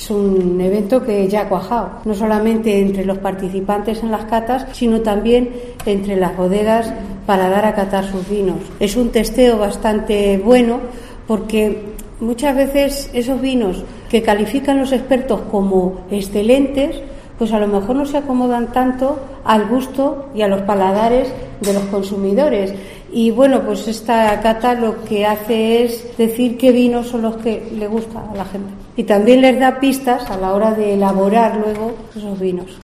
es un evento que ya ha cuajado, no solamente entre los participantes en las catas, sino también entre las bodegas para dar a catar sus vinos. Es un testeo bastante bueno porque muchas veces esos vinos que califican los expertos como excelentes, pues a lo mejor no se acomodan tanto al gusto y a los paladares de los consumidores. Y bueno, pues esta cata lo que hace es decir qué vinos son los que le gustan a la gente. Y también les da pistas a la hora de elaborar luego esos vinos.